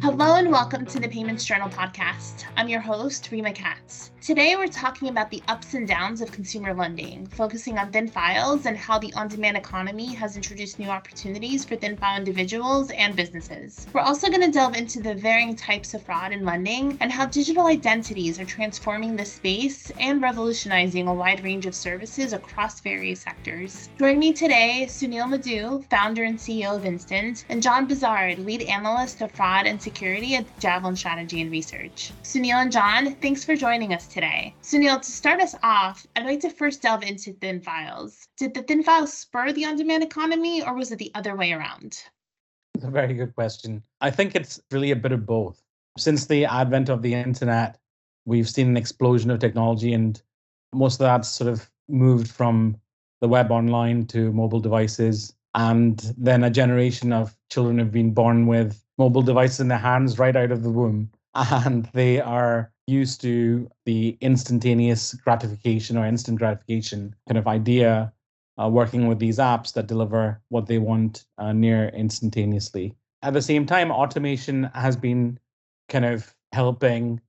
Hello and welcome to the Payments Journal podcast. I'm your host, Rima Katz. Today we're talking about the ups and downs of consumer lending, focusing on thin files and how the on-demand economy has introduced new opportunities for thin file individuals and businesses. We're also going to delve into the varying types of fraud in lending and how digital identities are transforming the space and revolutionizing a wide range of services across various sectors. Joining me today, Sunil Madhu, founder and CEO of Instant, and John Bizard, lead analyst of fraud and security at Javelin Strategy and Research. Sunil and John, thanks for joining us today. Sunil, to start us off, I'd like to first delve into thin files. Did the thin files spur the on-demand economy, or was it the other way around? It's a very good question. I think it's really a bit of both. Since the advent of the internet, we've seen an explosion of technology, and most of that's sort of moved from the web online to mobile devices. And then a generation of children have been born with mobile devices in their hands right out of the womb. And they are used to the instantaneous gratification or instant gratification kind of idea, working with these apps that deliver what they want near instantaneously. At the same time, automation has been kind of helping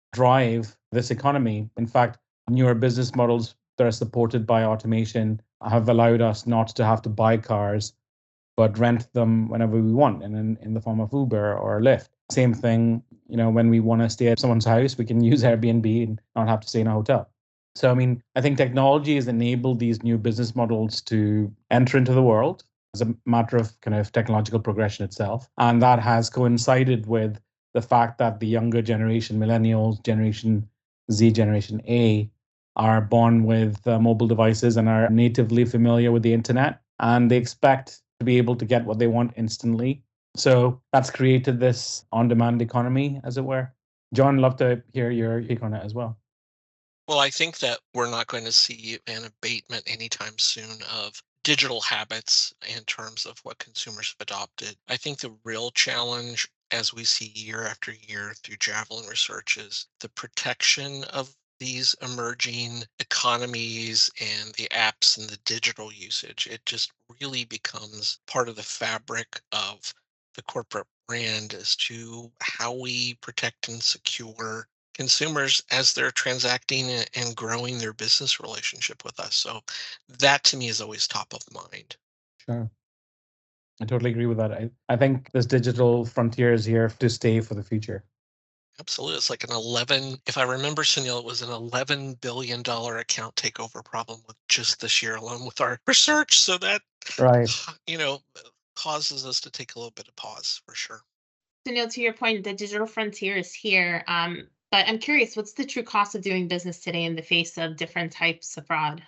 drive this economy. In fact, newer business models that are supported by automation have allowed us not to have to buy cars, but rent them whenever we want, and in the form of Uber or Lyft. Same thing, when we want to stay at someone's house, we can use Airbnb and not have to stay in a hotel. So, I think technology has enabled these new business models to enter into the world as a matter of kind of technological progression itself. And that has coincided with the fact that the younger generation, millennials, Generation Z, Generation A, are born with mobile devices and are natively familiar with the internet. And they expect to be able to get what they want instantly. So that's created this on-demand economy, as it were. John, love to hear your take on it as well. Well, I think that we're not going to see an abatement anytime soon of digital habits in terms of what consumers have adopted. I think the real challenge, as we see year after year through Javelin research, is the protection of these emerging economies and the apps and the digital usage. It just really becomes part of the fabric of the corporate brand as to how we protect and secure consumers as they're transacting and growing their business relationship with us. So that to me is always top of mind. Sure. I totally agree with that. I think this digital frontier is here to stay for the future. Absolutely. It's like if I remember, Sunil, it was an $11 billion account takeover problem with just this year alone with our research. So that, right, causes us to take a little bit of pause for sure. Sunil, to your point, the digital frontier is here. But I'm curious, what's the true cost of doing business today in the face of different types of fraud?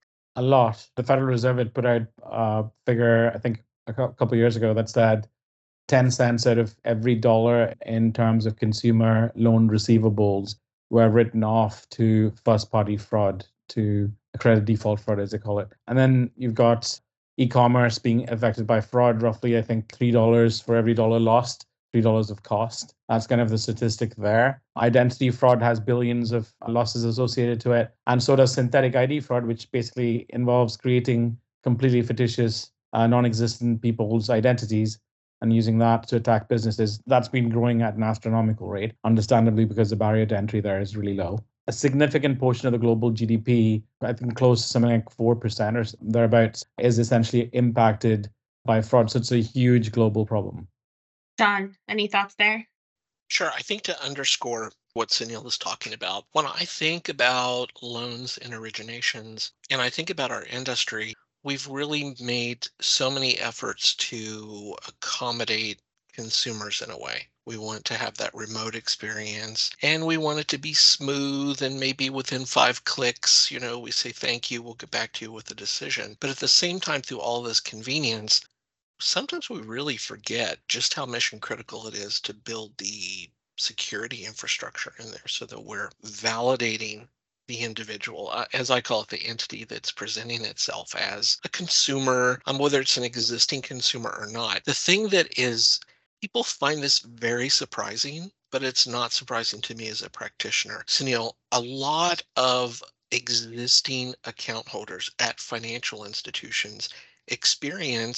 A lot. The Federal Reserve had put out a figure, I think, a couple of years ago that said 10 cents out of every dollar in terms of consumer loan receivables were written off to first-party fraud, to credit default fraud, as they call it. And then you've got e-commerce being affected by fraud, roughly, I think, $3 for every dollar lost, $3 of cost. That's kind of the statistic there. Identity fraud has billions of losses associated to it. And so does synthetic ID fraud, which basically involves creating completely fictitious, non-existent people's identities and using that to attack businesses. That's been growing at an astronomical rate, understandably, because the barrier to entry there is really low. A significant portion of the global GDP, I think close to something like 4% or thereabouts, is essentially impacted by fraud. So it's a huge global problem. John, any thoughts there? Sure. I think to underscore what Sunil is talking about, when I think about loans and originations, and I think about our industry, we've really made so many efforts to accommodate consumers in a way. We want to have that remote experience and we want it to be smooth, and maybe within 5 clicks, we say, thank you, we'll get back to you with a decision. But at the same time, through all this convenience, sometimes we really forget just how mission critical it is to build the security infrastructure in there so that we're validating the individual, as I call it, the entity that's presenting itself as a consumer, whether it's an existing consumer or not. The thing that is, people find this very surprising, but it's not surprising to me as a practitioner. Sunil, a lot of existing account holders at financial institutions experience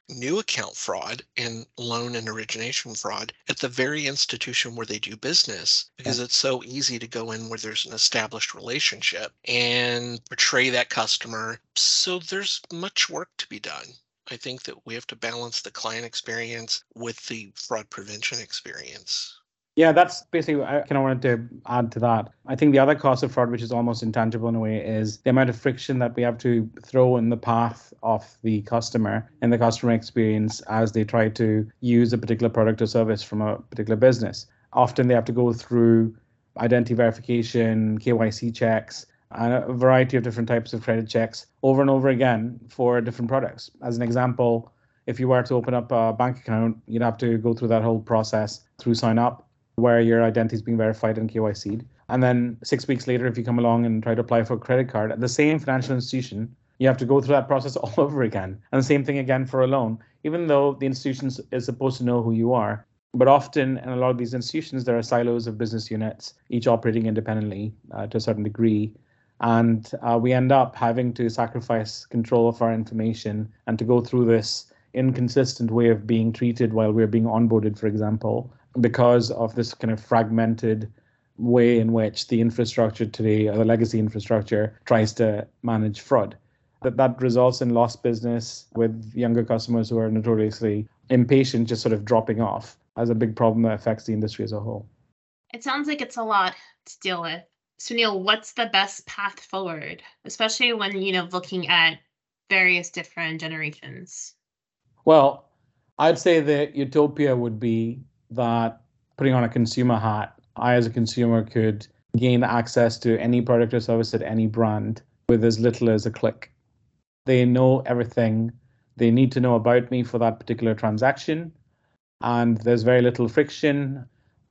new account fraud and loan and origination fraud at the very institution where they do business, because it's so easy to go in where there's an established relationship and portray that customer. So there's much work to be done. I think that we have to balance the client experience with the fraud prevention experience. Yeah, that's basically, I kind of wanted to add to that. I think the other cost of fraud, which is almost intangible in a way, is the amount of friction that we have to throw in the path of the customer and the customer experience as they try to use a particular product or service from a particular business. Often they have to go through identity verification, KYC checks, and a variety of different types of credit checks over and over again for different products. As an example, if you were to open up a bank account, you'd have to go through that whole process through sign up, where your identity is being verified and KYC'd. And then 6 weeks later, if you come along and try to apply for a credit card at the same financial institution, you have to go through that process all over again. And the same thing again for a loan, even though the institution is supposed to know who you are. But often in a lot of these institutions, there are silos of business units, each operating independently to a certain degree. And we end up having to sacrifice control of our information and to go through this inconsistent way of being treated while we're being onboarded, for example, because of this kind of fragmented way in which the infrastructure today, or the legacy infrastructure, tries to manage fraud. That results in lost business with younger customers who are notoriously impatient, just sort of dropping off, as a big problem that affects the industry as a whole. It sounds like it's a lot to deal with. Sunil, what's the best path forward, especially when, looking at various different generations? Well, I'd say the utopia would be that, putting on a consumer hat, I as a consumer could gain access to any product or service at any brand with as little as a click. They know everything they need to know about me for that particular transaction, and there's very little friction.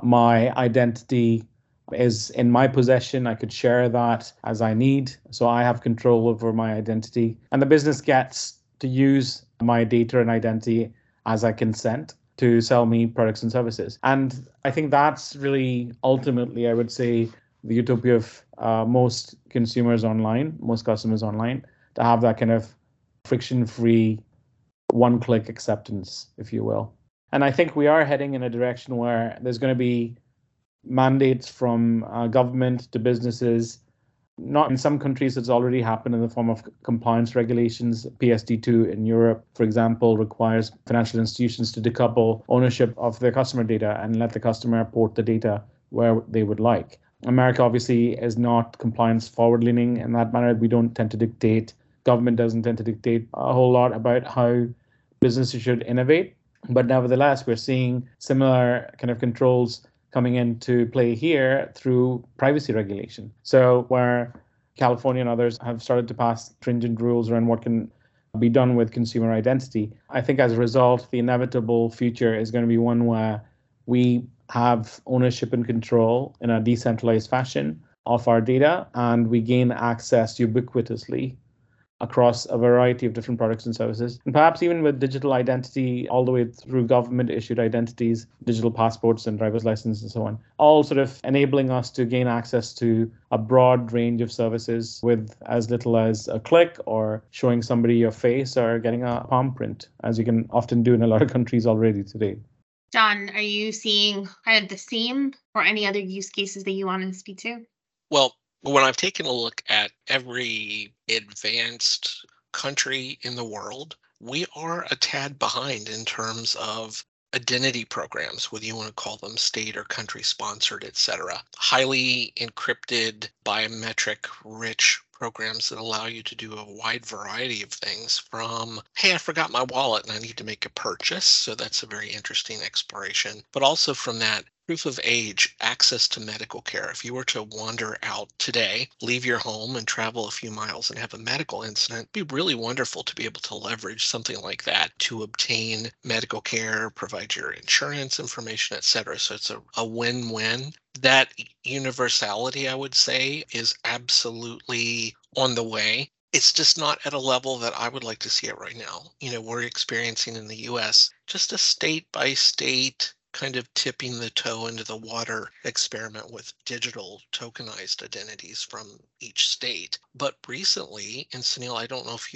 My identity is in my possession. I could share that as I need, so I have control over my identity, and the business gets to use my data and identity as I consent to sell me products and services. And I think that's really ultimately, I would say, the utopia of most consumers online, most customers online, to have that kind of friction-free, one-click acceptance, if you will. And I think we are heading in a direction where there's going to be mandates from government to businesses. Not in some countries, it's already happened in the form of compliance regulations. PSD2 in Europe, for example, requires financial institutions to decouple ownership of their customer data and let the customer port the data where they would like. America obviously is not compliance forward-leaning in that manner. We don't tend to dictate, government doesn't tend to dictate a whole lot about how businesses should innovate. But nevertheless, we're seeing similar kind of controls coming into play here through privacy regulation. So where California and others have started to pass stringent rules around what can be done with consumer identity, I think as a result, the inevitable future is going to be one where we have ownership and control in a decentralized fashion of our data, and we gain access ubiquitously across a variety of different products and services, and perhaps even with digital identity all the way through government issued identities, digital passports and driver's licenses and so on, all sort of enabling us to gain access to a broad range of services with as little as a click, or showing somebody your face, or getting a palm print, as you can often do in a lot of countries already today. John, are you seeing kind of the same, or any other use cases that you want to speak to? Well, when I've taken a look at every advanced country in the world, we are a tad behind in terms of identity programs, whether you want to call them state or country sponsored, et cetera. Highly encrypted, biometric rich programs that allow you to do a wide variety of things, from, hey, I forgot my wallet and I need to make a purchase. So that's a very interesting exploration. But also from that, proof of age, access to medical care. If you were to wander out today, leave your home and travel a few miles and have a medical incident, it'd be really wonderful to be able to leverage something like that to obtain medical care, provide your insurance information, et cetera. So it's a win-win. That universality, I would say, is absolutely on the way. It's just not at a level that I would like to see it right now. We're experiencing in the US just a state by state kind of tipping the toe into the water experiment with digital tokenized identities from each state. But recently, and Sunil, I don't know if you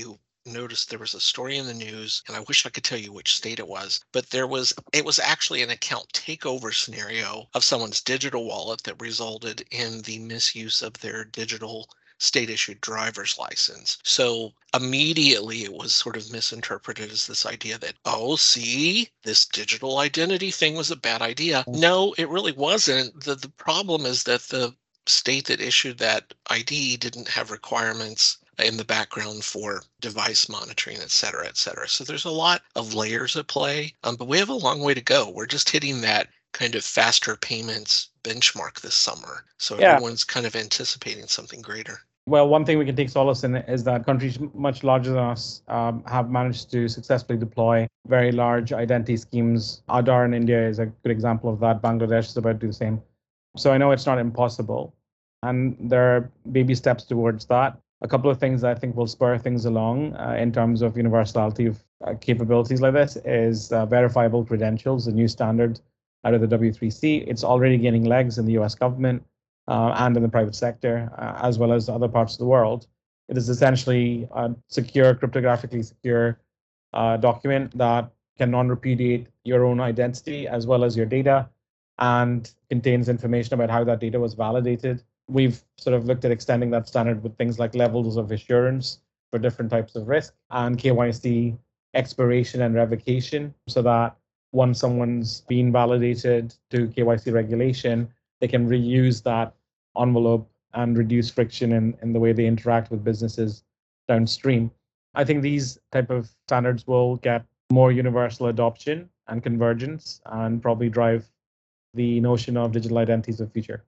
noticed there was a story in the news, and I wish I could tell you which state it was, but it was actually an account takeover scenario of someone's digital wallet that resulted in the misuse of their digital state issued driver's license. So immediately it was sort of misinterpreted as this idea that, oh, see, this digital identity thing was a bad idea. No, it really wasn't. The problem is that the state that issued that ID didn't have requirements in the background for device monitoring, et cetera, et cetera. So there's a lot of layers at play, but we have a long way to go. We're just hitting that kind of faster payments benchmark this summer. So everyone's kind of anticipating something greater. Well, one thing we can take solace in is that countries much larger than us have managed to successfully deploy very large identity schemes. Aadhaar in India is a good example of that. Bangladesh is about to do the same. So I know it's not impossible, and there are baby steps towards that. A couple of things that I think will spur things along in terms of universality of capabilities like this is verifiable credentials, a new standard out of the W3C. It's already gaining legs in the US government and in the private sector, as well as other parts of the world. It is essentially a secure, cryptographically secure document that can non-repudiate your own identity as well as your data, and contains information about how that data was validated. We've sort of looked at extending that standard with things like levels of assurance for different types of risk and KYC expiration and revocation, so that once someone's been validated to KYC regulation, they can reuse that envelope and reduce friction in the way they interact with businesses downstream. I think these type of standards will get more universal adoption and convergence and probably drive the notion of digital identities of the future.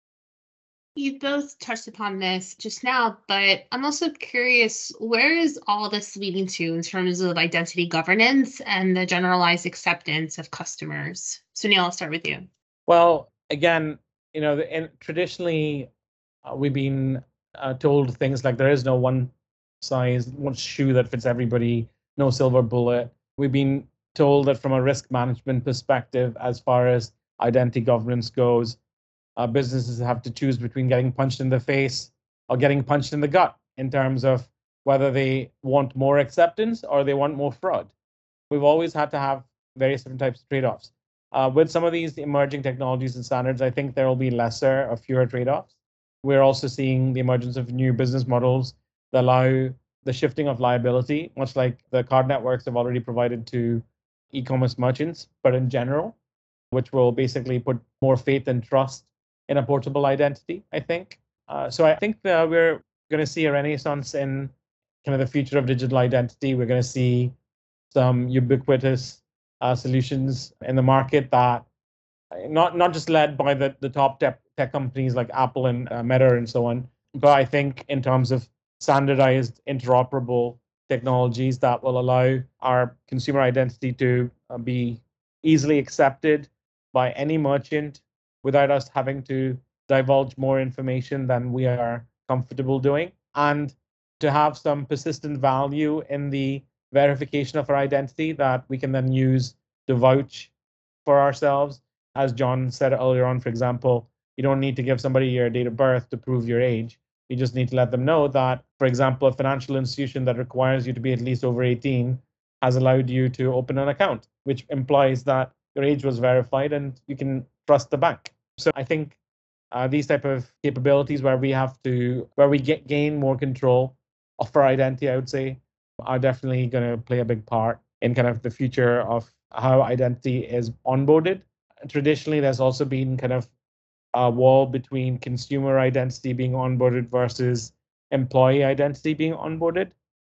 You both touched upon this just now, but I'm also curious, where is all this leading to in terms of identity governance and the generalized acceptance of customers? Sunil, I'll start with you. Well, again, traditionally, we've been told things like there is no one shoe that fits everybody, no silver bullet. We've been told that from a risk management perspective, as far as identity governance goes, businesses have to choose between getting punched in the face or getting punched in the gut in terms of whether they want more acceptance or they want more fraud. We've always had to have various different types of trade-offs. With some of these emerging technologies and standards, I think there will be lesser or fewer trade-offs. We're also seeing the emergence of new business models that allow the shifting of liability, much like the card networks have already provided to e-commerce merchants, but in general, which will basically put more faith and trust in a portable identity, I think. So I think we're going to see a renaissance in kind of the future of digital identity. We're going to see some ubiquitous solutions in the market that not just led by the top tech companies like Apple and Meta and so on, but I think in terms of standardized, interoperable technologies that will allow our consumer identity to be easily accepted by any merchant without us having to divulge more information than we are comfortable doing, and to have some persistent value in the verification of our identity that we can then use to vouch for ourselves. As John said earlier on, for example, you don't need to give somebody your date of birth to prove your age. You just need to let them know that, for example, a financial institution that requires you to be at least over 18 has allowed you to open an account, which implies that your age was verified and you can trust the bank. So I think these type of capabilities where we gain more control of our identity, I would say, are definitely going to play a big part in kind of the future of how identity is onboarded. Traditionally, there's also been kind of a wall between consumer identity being onboarded versus employee identity being onboarded.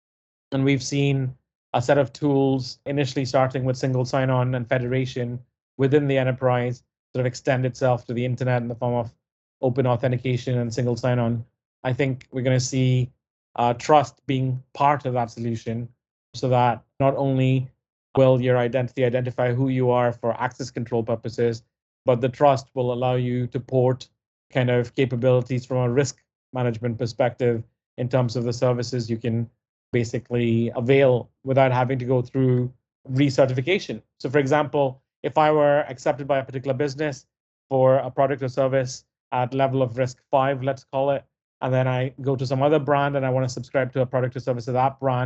And we've seen a set of tools initially starting with single sign-on and federation within the enterprise sort of extend itself to the internet in the form of open authentication and single sign-on. I think we're going to see trust being part of that solution, so that not only will your identity identify who you are for access control purposes, but the trust will allow you to port kind of capabilities from a risk management perspective in terms of the services you can basically avail without having to go through recertification. So for example, if I were accepted by a particular business for a product or service at level of risk 5, let's call it, and then I go to some other brand and I want to subscribe to a product or service of that brand,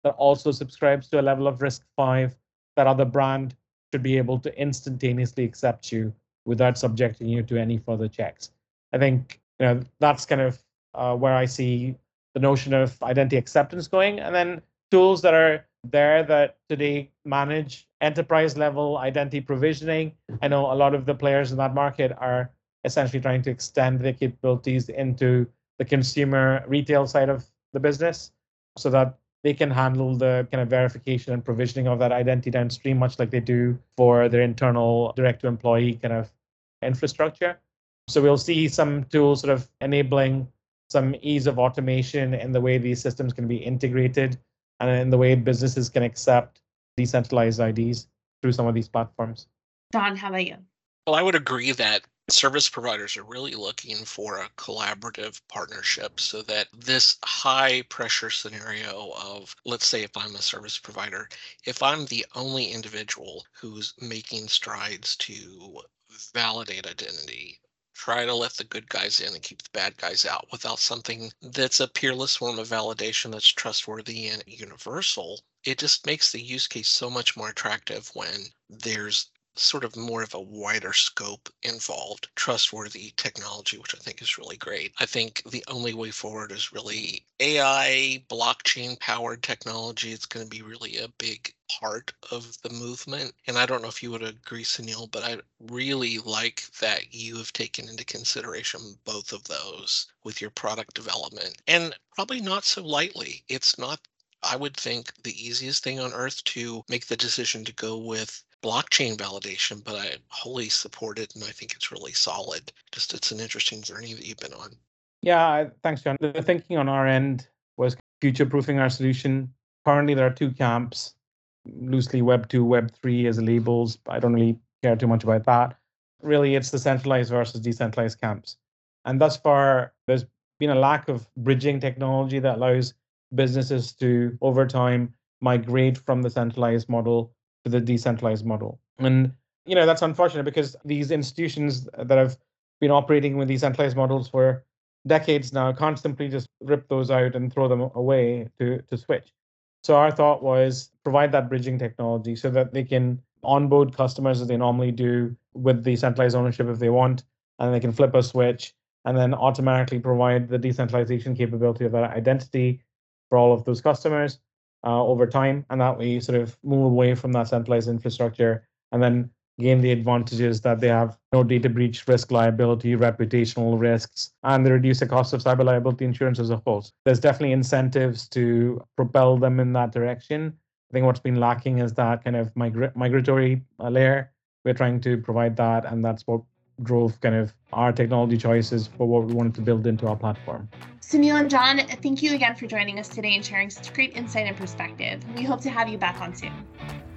that also subscribes to a level of RISC-V, that other brand should be able to instantaneously accept you without subjecting you to any further checks. I think that's kind of where I see the notion of identity acceptance going. And then tools that are there that today manage enterprise level identity provisioning. I know a lot of the players in that market are essentially trying to extend their capabilities into the consumer retail side of the business so that they can handle the kind of verification and provisioning of that identity downstream, much like they do for their internal direct to employee kind of infrastructure. So we'll see some tools sort of enabling some ease of automation in the way these systems can be integrated and in the way businesses can accept decentralized IDs through some of these platforms. Don, how about you? Well, I would agree that service providers are really looking for a collaborative partnership so that this high pressure scenario of, let's say if I'm a service provider, if I'm the only individual who's making strides to validate identity, try to let the good guys in and keep the bad guys out without something that's a peerless form of validation that's trustworthy and universal, it just makes the use case so much more attractive when there's sort of more of a wider scope involved, trustworthy technology, which I think is really great. I think the only way forward is really AI, blockchain powered technology. It's going to be really a big part of the movement. And I don't know if you would agree, Sunil, but I really like that you have taken into consideration both of those with your product development, and probably not so lightly. It's not, I would think, the easiest thing on earth to make the decision to go with blockchain validation, but I wholly support it, and I think it's really solid. Just it's an interesting journey that you've been on. Yeah, thanks, John. The thinking on our end was future-proofing our solution. Currently, there are two camps, loosely Web 2, Web 3 as labels. I don't really care too much about that. Really, it's the centralized versus decentralized camps. And thus far, there's been a lack of bridging technology that allows businesses to, over time, migrate from the centralized model to the decentralized model. And, that's unfortunate because these institutions that have been operating with these centralized models for decades now can't simply just rip those out and throw them away to switch. So our thought was provide that bridging technology so that they can onboard customers as they normally do with the centralized ownership if they want, and they can flip a switch and then automatically provide the decentralization capability of that identity for all of those customers over time. And that way sort of move away from that centralized infrastructure and then gain the advantages that they have no data breach risk liability, reputational risks, and they reduce the cost of cyber liability insurance as a whole. So there's definitely incentives to propel them in that direction. I think what's been lacking is that kind of migratory layer. We're trying to provide that, and that's what drove kind of our technology choices for what we wanted to build into our platform. Sunil and John, thank you again for joining us today and sharing such great insight and perspective. We hope to have you back on soon.